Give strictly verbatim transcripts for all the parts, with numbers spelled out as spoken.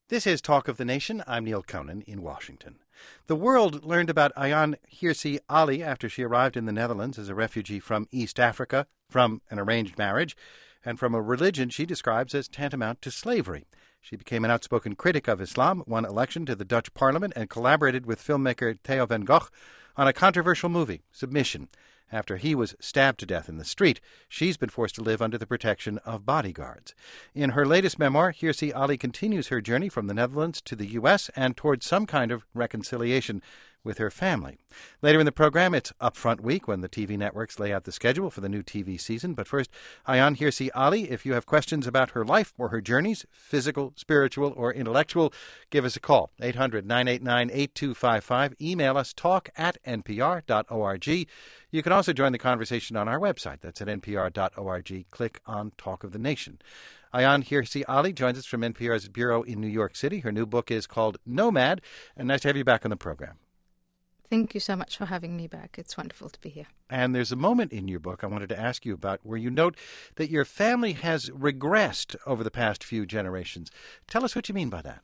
This is Talk of the Nation. I'm Neil Conan in Washington. The world learned about Ayaan Hirsi Ali after she arrived in the Netherlands as a refugee from East Africa, from an arranged marriage, and from a religion she describes as tantamount to slavery. She became an outspoken critic of Islam, won election to the Dutch parliament, and collaborated with filmmaker Theo van Gogh on a controversial movie, Submission. After he was stabbed to death in the street, she's been forced to live under the protection of bodyguards. In her latest memoir, Hirsi Ali continues her journey from the Netherlands to the U S and towards some kind of reconciliation with her family. Later in the program, it's Upfront Week when the T V networks lay out the schedule for the new T V season. But first, Ayaan Hirsi Ali, if you have questions about her life or her journeys, physical, spiritual, or intellectual, give us a call, eight hundred, nine eight nine, eight two five five. Email us, talk at n p r dot org. You can also join the conversation on our website. That's at n p r dot org. Click on Talk of the Nation. Ayaan Hirsi Ali joins us from N P R's bureau in New York City. Her new book is called Nomad, and nice to have you back on the program. Thank you so much for having me back. It's wonderful to be here. And there's a moment in your book I wanted to ask you about where you note that your family has regressed over the past few generations. Tell us what you mean by that.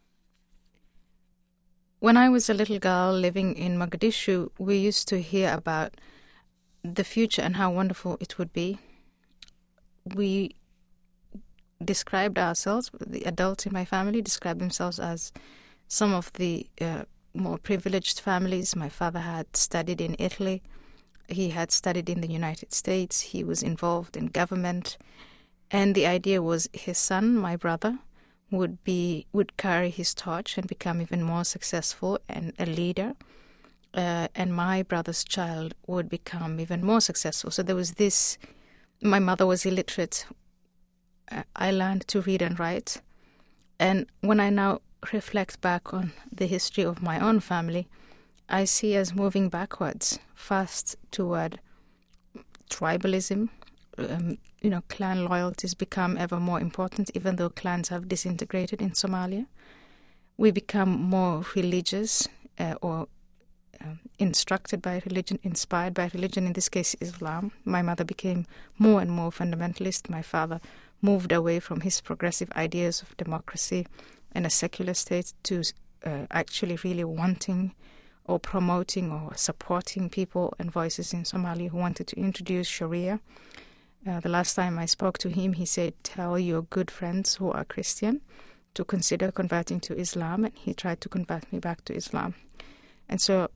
When I was a little girl living in Mogadishu, we used to hear about the future and how wonderful it would be. We described ourselves, the adults in my family described themselves as some of the uh, more privileged families. My father had studied in Italy. He had studied in the United States. He was involved in government. And the idea was his son, my brother, would be would carry his torch and become even more successful and a leader. Uh, and my brother's child would become even more successful. So there was this. My mother was illiterate. Uh, I learned to read and write. And when I now reflect back on the history of my own family, I see us moving backwards, fast toward tribalism. Um, you know, clan loyalties become ever more important, even though clans have disintegrated in Somalia. We become more religious uh, or um, instructed by religion, inspired by religion, in this case Islam. My mother became more and more fundamentalist. My father moved away from his progressive ideas of democracy and a secular state to uh, actually really wanting or promoting or supporting people and voices in Somalia who wanted to introduce Sharia. Uh, the last time I spoke to him, he said, tell your good friends who are Christian to consider converting to Islam, and he tried to convert me back to Islam. And so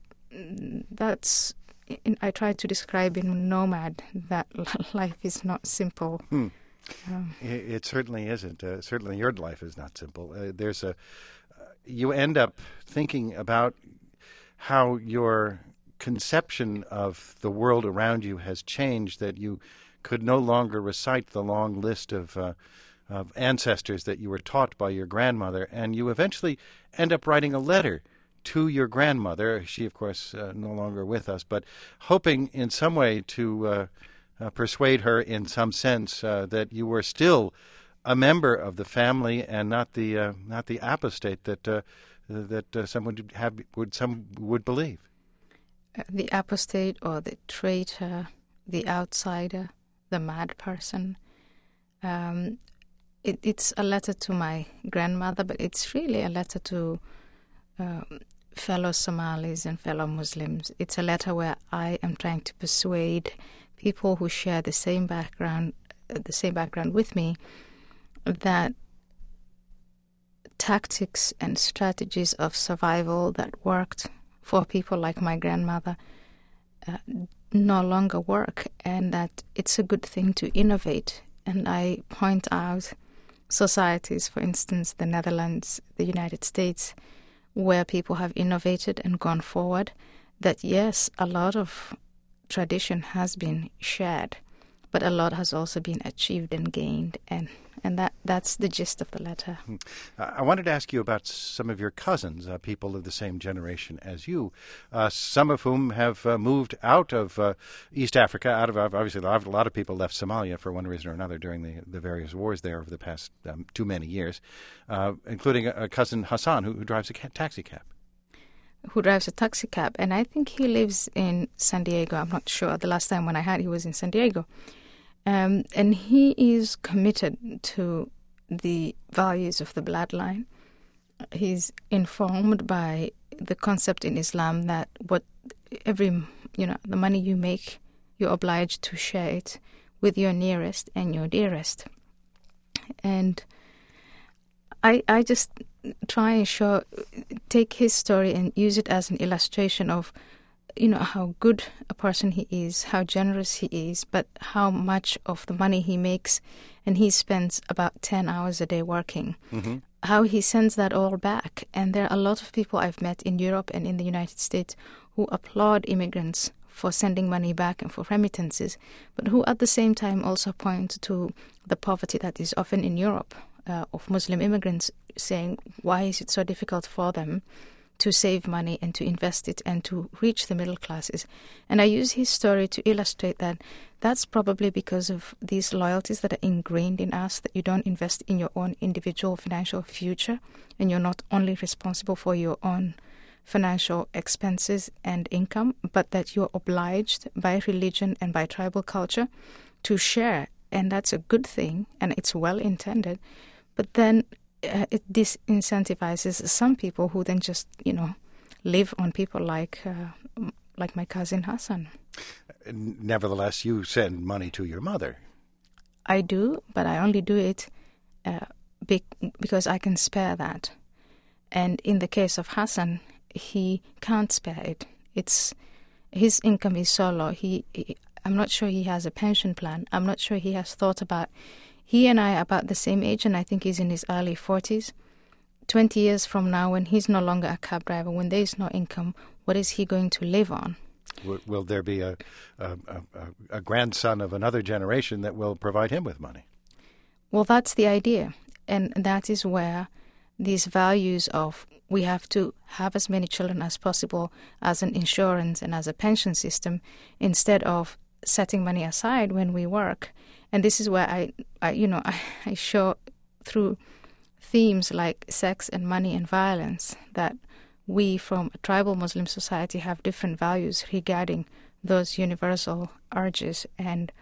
that's, in, I tried to describe in Nomad that life is not simple. Hmm. Um, it, it certainly isn't. Uh, certainly your life is not simple. Uh, there's a, uh, you end up thinking about how your conception of the world around you has changed, that you could no longer recite the long list of, uh, of ancestors that you were taught by your grandmother, and you eventually end up writing a letter to your grandmother. She, of course, uh, no longer with us, but hoping in some way to uh, Uh, persuade her in some sense uh, that you were still a member of the family and not the uh, not the apostate that uh, that uh, someone would have would some would believe. Uh, the apostate or the traitor, the outsider, the mad person. Um, it, it's a letter to my grandmother, but it's really a letter to um, fellow Somalis and fellow Muslims. It's a letter where I am trying to persuade people who share the same background, uh, the same background with me, that tactics and strategies of survival that worked for people like my grandmother uh, no longer work, and that it's a good thing to innovate. And I point out societies, for instance, the Netherlands, the United States, where people have innovated and gone forward, that yes, a lot of tradition has been shared, but a lot has also been achieved and gained, and and that that's the gist of the letter. I wanted to ask you about some of your cousins, uh, people of the same generation as you, uh, some of whom have uh, moved out of uh, East Africa, out of, obviously a lot of people left Somalia for one reason or another during the, the various wars there over the past um, too many years, uh, including a, a cousin Hassan who, who drives a ca- taxi cab. who drives a taxi cab, and I think he lives in San Diego. I'm not sure. The last time when I had, he was in San Diego. Um, and he is committed to the values of the bloodline. he's informed by the concept in Islam that what every, you know, the money you make, you're obliged to share it with your nearest and your dearest. And I I just try and show, take his story and use it as an illustration of, you know, how good a person he is, how generous he is, but how much of the money he makes, and he spends about ten hours a day working, mm-hmm. how he sends that all back. And there are a lot of people I've met in Europe and in the United States who applaud immigrants for sending money back and for remittances, but who at the same time also point to the poverty that is often in Europe uh, of Muslim immigrants, saying, why is it so difficult for them to save money and to invest it and to reach the middle classes? And I use his story to illustrate that that's probably because of these loyalties that are ingrained in us, that you don't invest in your own individual financial future, and you're not only responsible for your own financial expenses and income, but that you're obliged by religion and by tribal culture to share. And that's a good thing, and it's well intended. But then uh, it disincentivizes some people who then just, you know, live on people like uh, like my cousin Hassan. Nevertheless, you send money to your mother. I do, but I only do it uh, be- because I can spare that. And in the case of Hassan, he can't spare it. It's his income is so low. He, he, I'm not sure he has a pension plan. I'm not sure he has thought about. He and I are about the same age, and I think he's in his early forties. Twenty years from now, when he's no longer a cab driver, when there is no income, what is he going to live on? Will, will there be a, a, a, a grandson of another generation that will provide him with money? Well, that's the idea, and that is where these values of we have to have as many children as possible as an insurance and as a pension system, instead of setting money aside when we work. And this is where I, I you know, I, I show through themes like sex and money and violence that we from a tribal Muslim society have different values regarding those universal urges. And,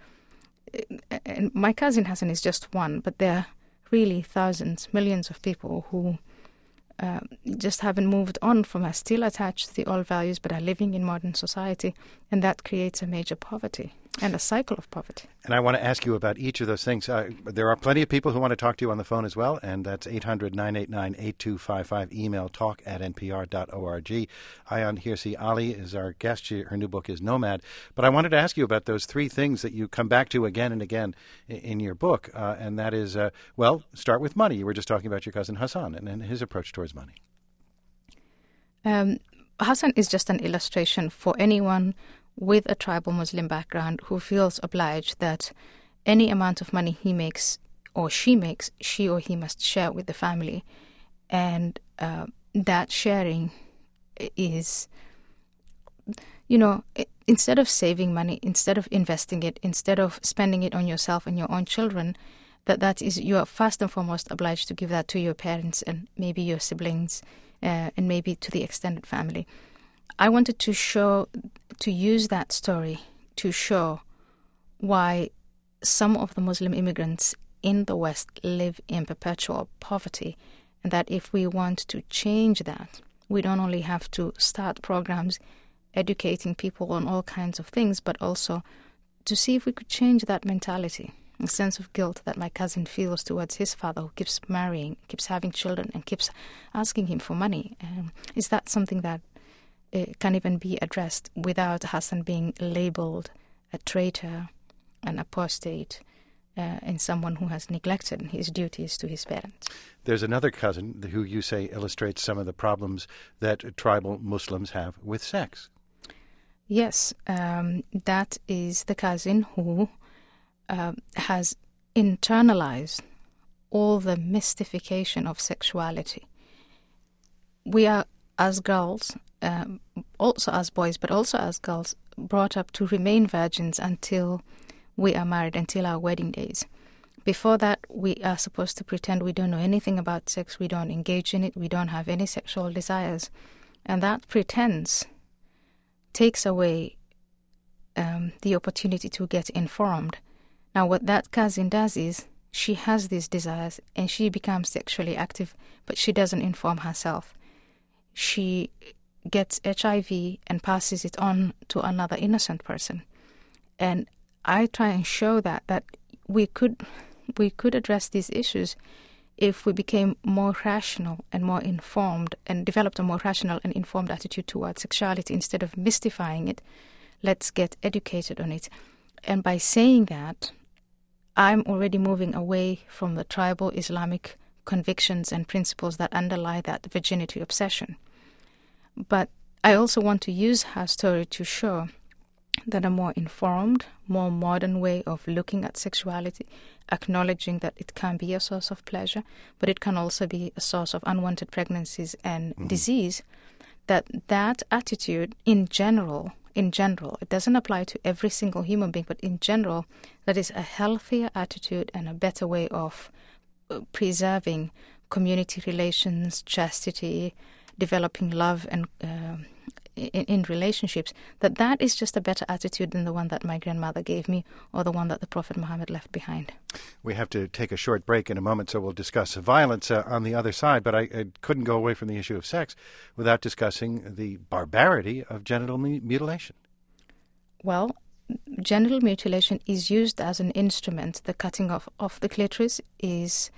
and my cousin Hassan is just one, but there are really thousands, millions of people who uh, just haven't moved on from us, still attached to the old values, but are living in modern society. And that creates a major poverty and a cycle of poverty. And I want to ask you about each of those things. Uh, there are plenty of people who want to talk to you on the phone as well, and that's eight hundred, nine eight nine, eight two five five. Email talk at n p r dot org. Ayaan Hirsi Ali is our guest. She, her new book is Nomad. But I wanted to ask you about those three things that you come back to again and again in, in your book, uh, and that is, uh, well, start with money. You were just talking about your cousin Hassan and, and his approach towards money. Um, Hassan is just an illustration for anyone with a tribal Muslim background who feels obliged that any amount of money he makes or she makes, she or he must share with the family. And uh, that sharing is, you know, instead of saving money, instead of investing it, instead of spending it on yourself and your own children, that that is, you are first and foremost obliged to give that to your parents and maybe your siblings uh, and maybe to the extended family. I wanted to show, to use that story to show why some of the Muslim immigrants in the West live in perpetual poverty, and that if we want to change that, we don't only have to start programs educating people on all kinds of things, but also to see if we could change that mentality, a sense of guilt that my cousin feels towards his father, who keeps marrying, keeps having children, and keeps asking him for money. Um, is that something that It can even be addressed without Hassan being labeled a traitor, an apostate, uh, and someone who has neglected his duties to his parents? There's another cousin who you say illustrates some of the problems that tribal Muslims have with sex. Yes, um, that is the cousin who uh, has internalized all the mystification of sexuality. We are, as girls, Um, also as boys, but also as girls, brought up to remain virgins until we are married, until our wedding days. Before that, we are supposed to pretend we don't know anything about sex, we don't engage in it, we don't have any sexual desires. And that pretense takes away um, the opportunity to get informed. Now, what that cousin does is she has these desires and she becomes sexually active, but she doesn't inform herself. She gets H I V and passes it on to another innocent person. And I try and show that that we could we could address these issues if we became more rational and more informed and developed a more rational and informed attitude towards sexuality instead of mystifying it. Let's get educated on it. And by saying that, I'm already moving away from the tribal Islamic convictions and principles that underlie that virginity obsession. But I also want to use her story to show that a more informed, more modern way of looking at sexuality, acknowledging that it can be a source of pleasure, but it can also be a source of unwanted pregnancies and mm-hmm. disease, that that attitude in general, in general, it doesn't apply to every single human being, but in general, that is a healthier attitude and a better way of preserving community relations, chastity, developing love and uh, in, in relationships, that that is just a better attitude than the one that my grandmother gave me or the one that the Prophet Muhammad left behind. We have to take a short break in a moment, so we'll discuss violence uh, on the other side, but I, I couldn't go away from the issue of sex without discussing the barbarity of genital mu- mutilation. Well, genital mutilation is used as an instrument. The cutting off of the clitoris is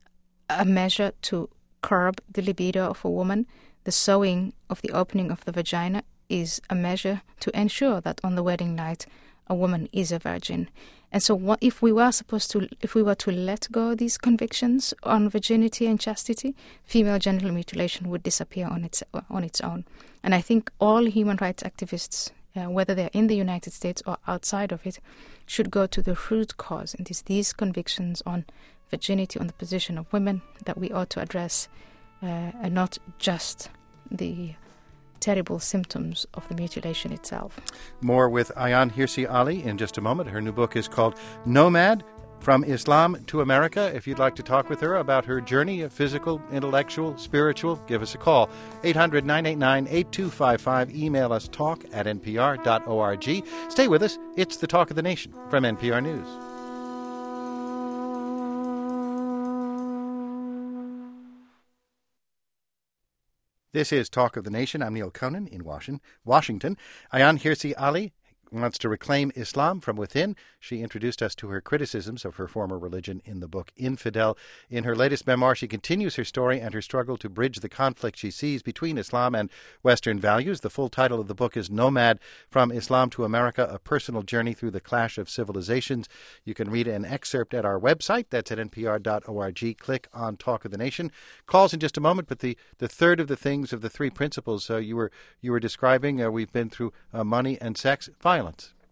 a measure to curb the libido of a woman. The sewing of the opening of the vagina is a measure to ensure that on the wedding night a woman is a virgin. And so what if we were supposed to, if we were to let go of these convictions on virginity and chastity, female genital mutilation would disappear on its on its own. And I think all human rights activists, uh, whether they're in the United States or outside of it, should go to the root cause. And it's these convictions on virginity, on the position of women, that we ought to address, uh, and not just the terrible symptoms of the mutilation itself. More with Ayaan Hirsi Ali in just a moment. Her new book is called Nomad, From Islam to America. If you'd like to talk with her about her journey, physical, intellectual, spiritual, give us a call. eight hundred, nine eight nine, eight two five five. Email us talk at n p r dot org. Stay with us. It's the Talk of the Nation from N P R News. This is Talk of the Nation. I'm Neil Conan in Washington. Ayaan Hirsi Ali wants to reclaim Islam from within. She introduced us to her criticisms of her former religion in the book Infidel. In her latest memoir, she continues her story and her struggle to bridge the conflict she sees between Islam and Western values. The full title of the book is Nomad, From Islam to America, A Personal Journey Through the Clash of Civilizations. You can read an excerpt at our website. That's at n p r dot org. Click on Talk of the Nation. Calls in just a moment, but the, the third of the things of the three principles uh, you were you were describing, uh, we've been through uh, money and sex, violence.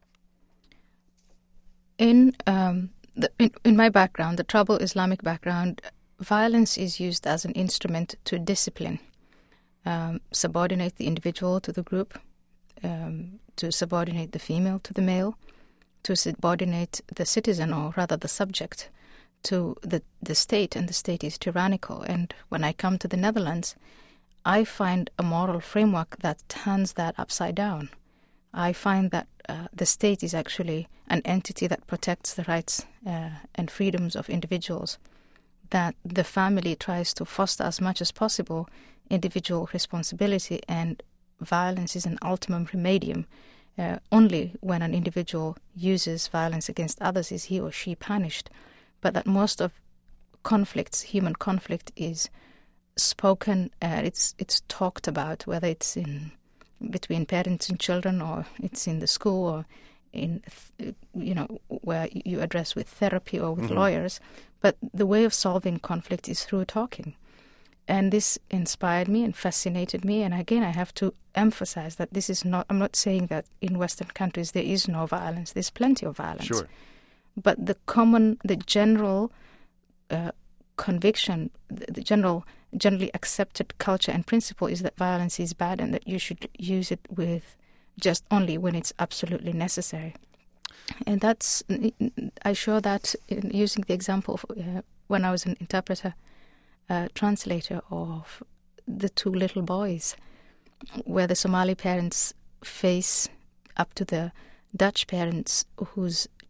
In, um, the, in in my background, the troubled Islamic background, violence is used as an instrument to discipline, um, subordinate the individual to the group, um, to subordinate the female to the male, to subordinate the citizen, or rather the subject, to the, the state, and the state is tyrannical. And when I come to the Netherlands, I find a moral framework that turns that upside down. I find that uh, the state is actually an entity that protects the rights uh, and freedoms of individuals, that the family tries to foster as much as possible individual responsibility, and violence is an ultimum remedium. Uh, only when an individual uses violence against others is he or she punished. But that most of conflicts, human conflict, is spoken, uh, it's it's talked about, whether it's in between parents and children, or it's in the school, or in, you know, where you address with therapy or with mm-hmm. lawyers. But the way of solving conflict is through talking. And this inspired me and fascinated me. And again, I have to emphasize that this is not, I'm not saying that in Western countries there is no violence. There's plenty of violence. Sure. But the common, the general uh, conviction, the, the general, generally accepted culture and principle is that violence is bad and that you should use it with just only when it's absolutely necessary. And that's, I show that in using the example of uh, when I was an interpreter, uh, translator of the two little boys, where the Somali parents face up to the Dutch parents whose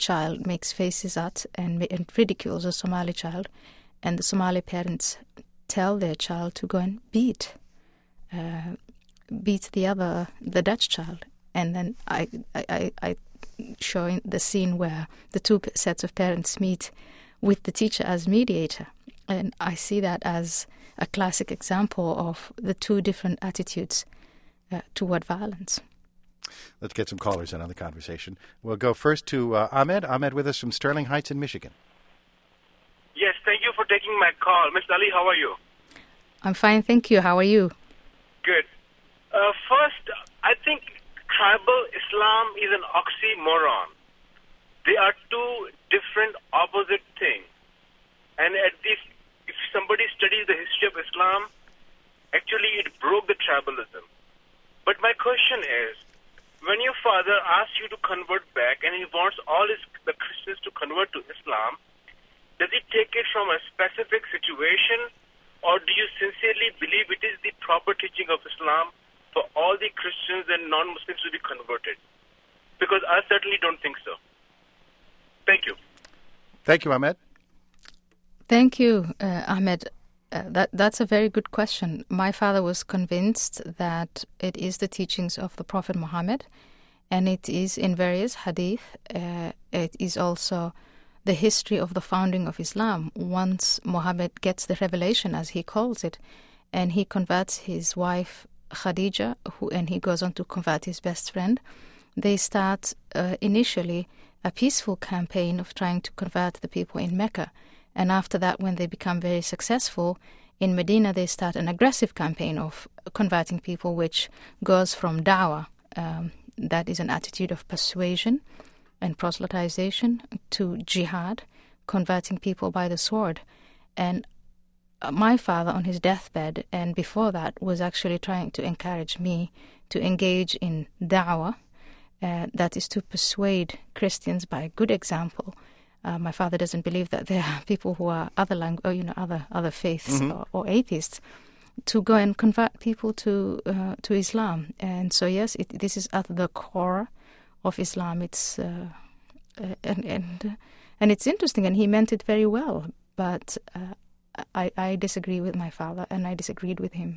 child makes faces at and, and ridicules a Somali child, and the Somali parents tell their child to go and beat uh, beat the other, the Dutch child. And then I, I, I, I show the scene where the two sets of parents meet with the teacher as mediator. And I see that as a classic example of the two different attitudes uh, toward violence. Let's get some callers in on the conversation. We'll go first to uh, Ahmed. Ahmed with us from Sterling Heights in Michigan. Yes, thank you for taking my call. Miss Ali, how are you? I'm fine, thank you. How are you? Good. Uh, first, I think tribal Islam is an oxymoron. They are two different opposite things. And at this, if somebody studies the history of Islam, actually it broke the tribalism. But my question is, when your father asks you to convert back and he wants all his, the Christians to convert to Islam, does he take it from a specific situation, or do you sincerely believe it is the proper teaching of Islam for all the Christians and non-Muslims to be converted? Because I certainly don't think so. Thank you. Thank you, Ahmed. Thank you, uh, Ahmed. Uh, that that's a very good question. My father was convinced that it is the teachings of the Prophet Muhammad, and it is in various hadith. Uh, it is also the history of the founding of Islam. Once Muhammad gets the revelation, as he calls it, and he converts his wife Khadija, who and he goes on to convert his best friend, they start uh, initially a peaceful campaign of trying to convert the people in Mecca. And after that, when they become very successful, in Medina they start an aggressive campaign of converting people, which goes from da'wah, um, that is an attitude of persuasion and proselytization, to jihad, converting people by the sword. And my father, on his deathbed and before that, was actually trying to encourage me to engage in da'wah, uh, that is to persuade Christians by good example. Uh, my father doesn't believe that there are people who are other lang- or, you know, other other faiths mm-hmm. or, or atheists, to go and convert people to uh, to Islam. And so, yes, it, this is at the core of Islam. It's uh, uh, and and and it's interesting, and he meant it very well. But uh, I I disagree with my father, and I disagreed with him.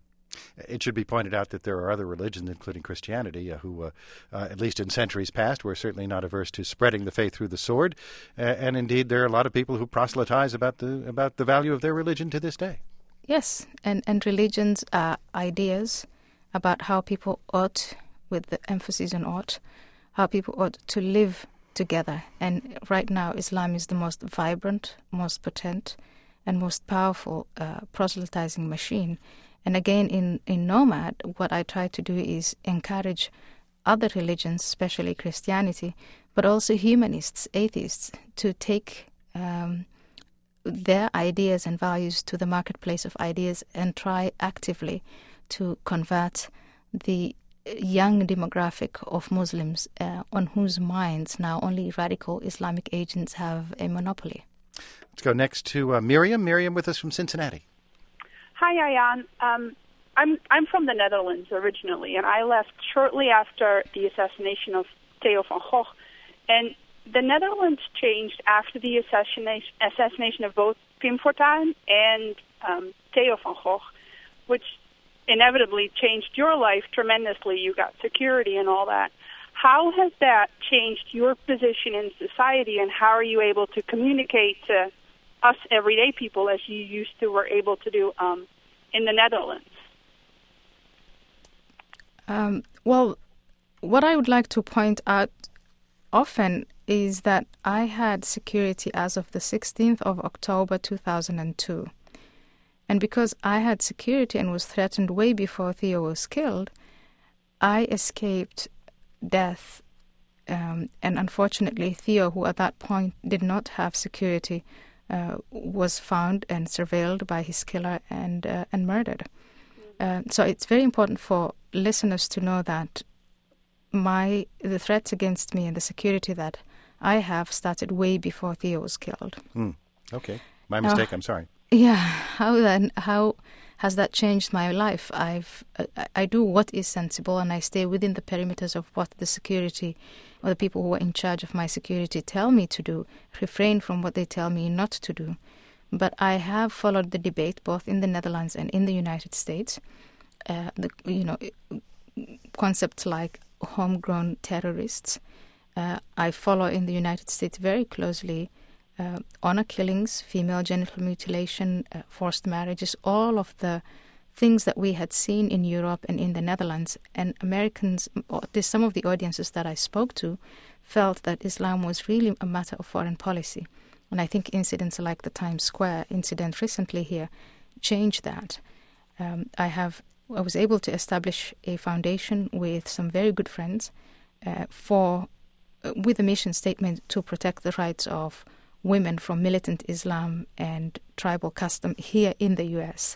It should be pointed out that there are other religions, including Christianity, uh, who, uh, uh, at least in centuries past, were certainly not averse to spreading the faith through the sword. Uh, and indeed, there are a lot of people who proselytize about the about the value of their religion to this day. Yes, and, and religions are ideas about how people ought, with the emphasis on ought, how people ought to live together. And right now, Islam is the most vibrant, most potent, and most powerful uh, proselytizing machine. And again, in, in Nomad, what I try to do is encourage other religions, especially Christianity, but also humanists, atheists, to take um, their ideas and values to the marketplace of ideas and try actively to convert the young demographic of Muslims uh, on whose minds now only radical Islamic agents have a monopoly. Let's go next to uh, Miriam. Miriam with us from Cincinnati. Hi, Ayaan. Um, I'm I'm from the Netherlands originally, and I left shortly after the assassination of Theo van Gogh. And the Netherlands changed after the assassination assassination of both Pim Fortuyn and um, Theo van Gogh, which inevitably changed your life tremendously. You got security and all that. How has that changed your position in society, and how are you able to communicate to us everyday people as you used to were able to do um, in the Netherlands? Um, well, what I would like to point out often is that I had security as of the sixteenth of October two thousand two. And because I had security and was threatened way before Theo was killed, I escaped death. Um, and unfortunately, Theo, who at that point did not have security, Uh, was found and surveilled by his killer and uh, and murdered. Uh, so it's very important for listeners to know that my the threats against me and the security that I have started way before Theo was killed. Mm. Okay, my mistake. Uh, I'm sorry. Yeah. How then? How has that changed my life? I've I, I do what is sensible, and I stay within the perimeters of what the security or the people who are in charge of my security tell me to do, refrain from what they tell me not to do. But I have followed the debate both in the Netherlands and in the United States. Uh, the, you know, concepts like homegrown terrorists. Uh, I follow in the United States very closely uh, honor killings, female genital mutilation, uh, forced marriages, all of the things that we had seen in Europe and in the Netherlands. And Americans, or some of the audiences that I spoke to, felt that Islam was really a matter of foreign policy. And I think incidents like the Times Square incident recently here changed that. Um, I have I was able to establish a foundation with some very good friends uh, for uh, with a mission statement to protect the rights of women from militant Islam and tribal custom here in the U S.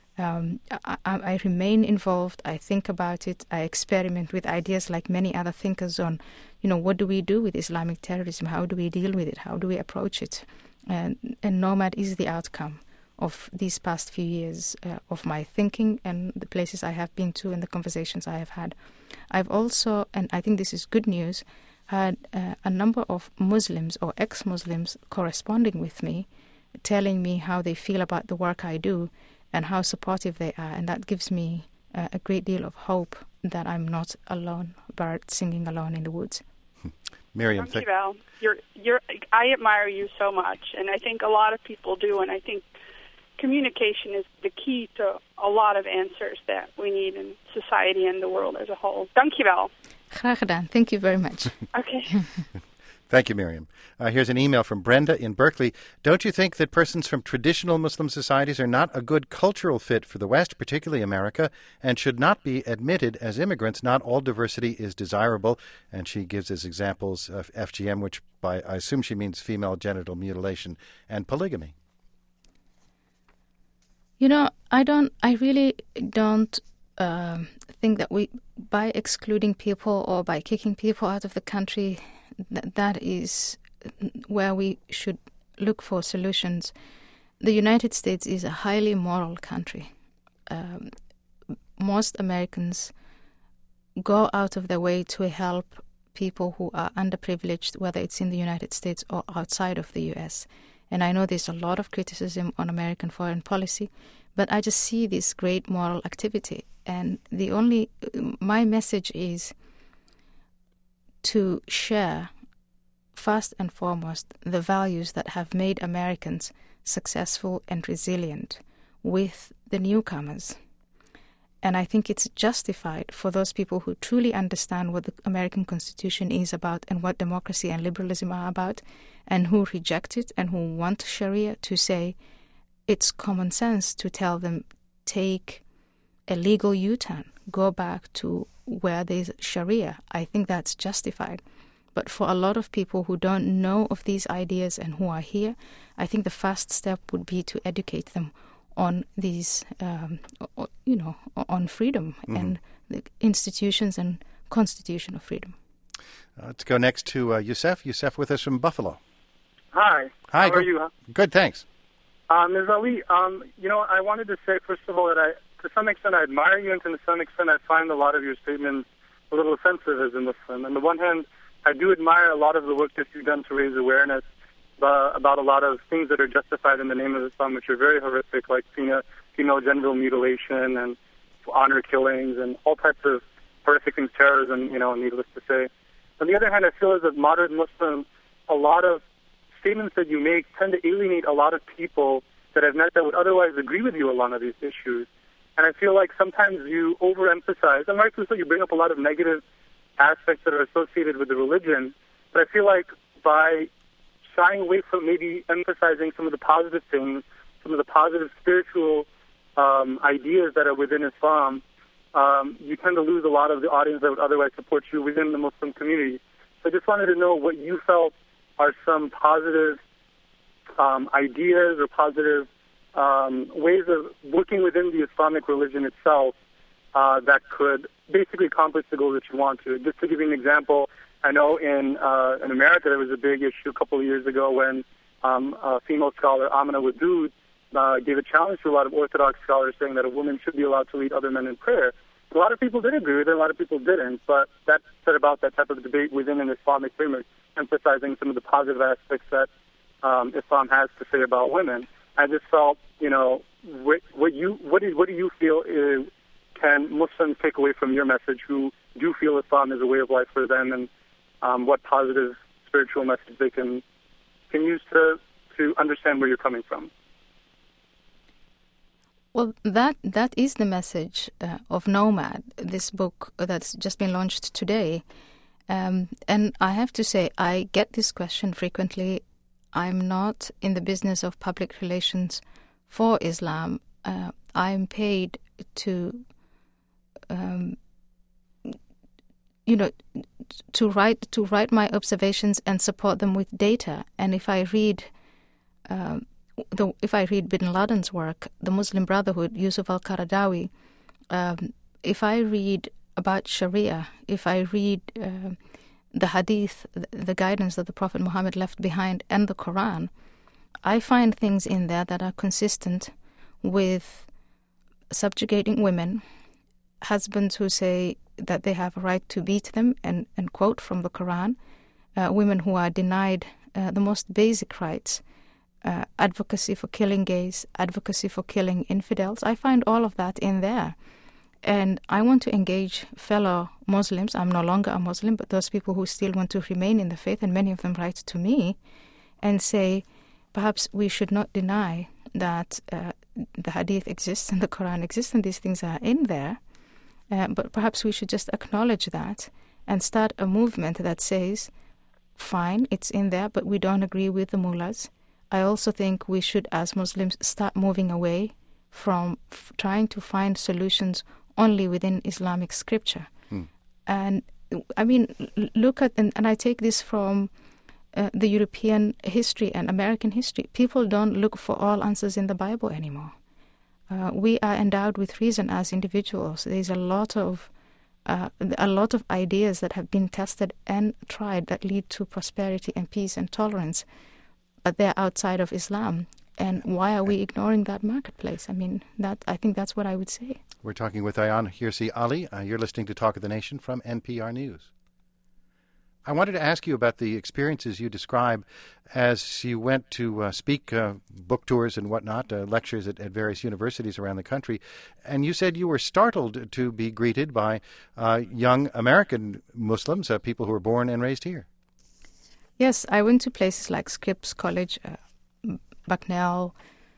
Um, I, I remain involved. I think about it. I experiment with ideas like many other thinkers on, you know, what do we do with Islamic terrorism? How do we deal with it? How do we approach it? And, and Nomad is the outcome of these past few years uh, of my thinking and the places I have been to and the conversations I have had. I've also, and I think this is good news, had uh, a number of Muslims or ex-Muslims corresponding with me, telling me how they feel about the work I do and how supportive they are. And that gives me uh, a great deal of hope that I'm not alone, bird singing alone in the woods. Miriam, thank you, Val. You're, you're, I admire you so much, and I think a lot of people do, and I think communication is the key to a lot of answers that we need in society and the world as a whole. Dank je wel. Graag gedaan. Thank you very much. Okay. Thank you, Miriam. Uh, here's an email from Brenda in Berkeley. Don't you think that persons from traditional Muslim societies are not a good cultural fit for the West, particularly America, and should not be admitted as immigrants? Not all diversity is desirable. And she gives as examples of F G M, which by I assume she means female genital mutilation, and polygamy. You know, I don't, I really don't uh, think that we, by excluding people or by kicking people out of the country, that that is where we should look for solutions. The United States is a highly moral country. Um, most Americans go out of their way to help people who are underprivileged, whether it's in the United States or outside of the U S. And I know there's a lot of criticism on American foreign policy, but I just see this great moral activity. And the only, my message is to share, first and foremost, the values that have made Americans successful and resilient with the newcomers. And I think it's justified for those people who truly understand what the American Constitution is about and what democracy and liberalism are about, and who reject it and who want Sharia, to say it's common sense to tell them, take a legal U-turn, go back to where there's Sharia. I think that's justified. But for a lot of people who don't know of these ideas and who are here, I think the first step would be to educate them on these, um, you know, on freedom mm-hmm. and the institutions and constitution of freedom. Uh, let's go next to uh, Youssef. Youssef with us from Buffalo. Hi. Hi. How go- are you? Good, thanks. Uh, Miz Ali, um, you know, I wanted to say, first of all, that I, to some extent, I admire you, and to some extent, I find a lot of your statements a little offensive as a Muslim. On the one hand, I do admire a lot of the work that you've done to raise awareness uh, about a lot of things that are justified in the name of Islam, which are very horrific, like female, female genital mutilation and honor killings and all types of horrific things, terrorism, you know, needless to say. On the other hand, I feel as a moderate Muslim, a lot of statements that you make tend to alienate a lot of people that I've met that would otherwise agree with you on a lot of these issues. And I feel like sometimes you overemphasize, and rightfully so, you bring up a lot of negative aspects that are associated with the religion, but I feel like by shying away from maybe emphasizing some of the positive things, some of the positive spiritual um, ideas that are within Islam, um, you tend to lose a lot of the audience that would otherwise support you within the Muslim community. So I just wanted to know what you felt are some positive um, ideas or positive um, ways of working within the Islamic religion itself uh, that could basically accomplish the goal that you want to. Just to give you an example, I know in uh, in America there was a big issue a couple of years ago when um, a female scholar, Amina Wadud, uh, gave a challenge to a lot of Orthodox scholars saying that a woman should be allowed to lead other men in prayer. A lot of people did agree with it, a lot of people didn't, but that said about that type of debate within an Islamic framework, emphasizing some of the positive aspects that um, Islam has to say about women. I just felt, you know, what, what you what do, what do you feel is, can Muslims take away from your message who do feel Islam is a way of life for them, and um, what positive spiritual message they can can use to to understand where you're coming from? Well, that that is the message uh, of Nomad, this book that's just been launched today. Um, and I have to say, I get this question frequently. I'm not in the business of public relations for Islam. Uh, I'm paid to, um, you know, to write to write my observations and support them with data. And if I read, um, the, if I read Bin Laden's work, the Muslim Brotherhood, Yusuf al-Qaradawi, um, if I read about Sharia, if I read uh, the Hadith, the guidance that the Prophet Muhammad left behind, and the Quran, I find things in there that are consistent with subjugating women, husbands who say that they have a right to beat them, and, and quote from the Quran, uh, women who are denied uh, the most basic rights, uh, advocacy for killing gays, advocacy for killing infidels. I find all of that in there. And I want to engage fellow Muslims. I'm no longer a Muslim, but those people who still want to remain in the faith, and many of them write to me and say, perhaps we should not deny that uh, the Hadith exists and the Quran exists and these things are in there, uh, but perhaps we should just acknowledge that and start a movement that says, fine, it's in there, but we don't agree with the mullahs. I also think we should, as Muslims, start moving away from f- trying to find solutions only within Islamic scripture. Hmm. And I mean, look at, and, and I take this from uh, the European history and American history. People don't look for all answers in the Bible anymore. Uh, we are endowed with reason as individuals. There's a lot of uh, a lot of ideas that have been tested and tried that lead to prosperity and peace and tolerance, but they're outside of Islam. And why are we ignoring that marketplace? I mean, that I think that's what I would say. We're talking with Ayaan Hirsi Ali. Uh, you're listening to Talk of the Nation from N P R News. I wanted to ask you about the experiences you describe as you went to uh, speak uh, book tours and whatnot, uh, lectures at, at various universities around the country. And you said you were startled to be greeted by uh, young American Muslims, uh, people who were born and raised here. Yes, I went to places like Scripps College, uh, Bucknell,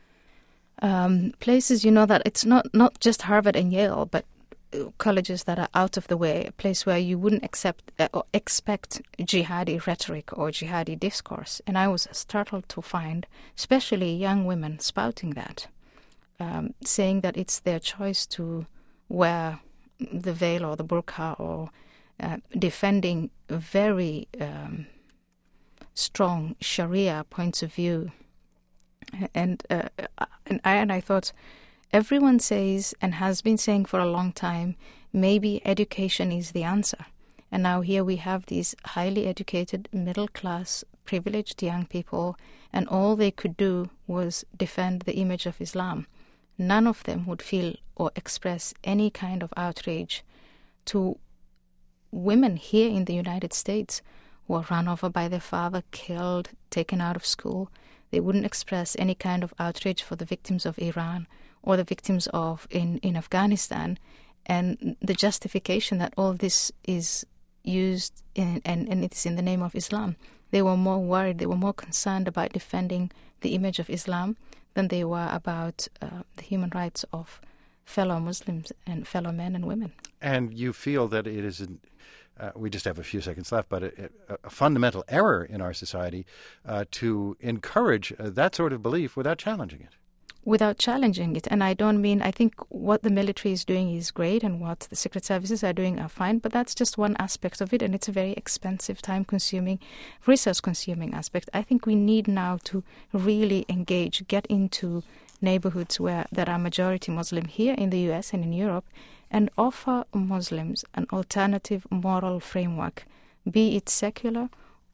um, places, you know, that it's not, not just Harvard and Yale, but colleges that are out of the way, a place where you wouldn't accept uh, or expect jihadi rhetoric or jihadi discourse. And I was startled to find, especially young women, spouting that, um, saying that it's their choice to wear the veil or the burqa, or uh, defending very um, strong Sharia points of view. And, uh, and, I, and I thought, everyone says and has been saying for a long time, maybe education is the answer. And now here we have these highly educated, middle-class, privileged young people, and all they could do was defend the image of Islam. None of them would feel or express any kind of outrage to women here in the United States who were run over by their father, killed, taken out of school. They wouldn't express any kind of outrage for the victims of Iran or the victims of in, in Afghanistan, and the justification that all this is used in, and, and it's in the name of Islam. They were more worried, they were more concerned about defending the image of Islam than they were about uh, the human rights of fellow Muslims and fellow men and women. And you feel that it is an Uh, we just have a few seconds left, but a, a, a fundamental error in our society uh, to encourage uh, that sort of belief without challenging it. Without challenging it. And I don't mean, I think what the military is doing is great and what the secret services are doing are fine, but that's just one aspect of it, and it's a very expensive, time-consuming, resource-consuming aspect. I think we need now to really engage, get into neighborhoods where that are majority Muslim here in the U S and in Europe, and offer Muslims an alternative moral framework, be it secular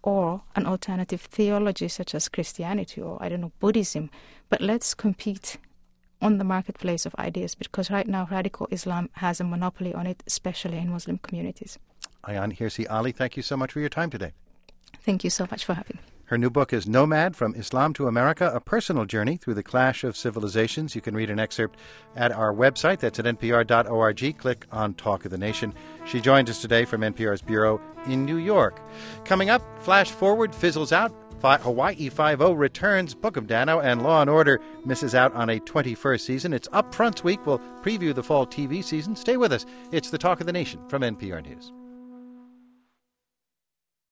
or an alternative theology such as Christianity or, I don't know, Buddhism. But let's compete on the marketplace of ideas, because right now radical Islam has a monopoly on it, especially in Muslim communities. Ayaan Hirsi Ali, thank you so much for your time today. Thank you so much for having me. Her new book is Nomad, From Islam to America, a personal journey through the clash of civilizations. You can read an excerpt at our website. That's at N P R dot org. Click on Talk of the Nation. She joins us today from N P R's bureau in New York. Coming up, Flash Forward fizzles out. Hawaii Five-O returns. Book of Dano and Law and Order misses out on a twenty-first season. It's Upfronts Week. We'll preview the fall T V season. Stay with us. It's the Talk of the Nation from N P R News.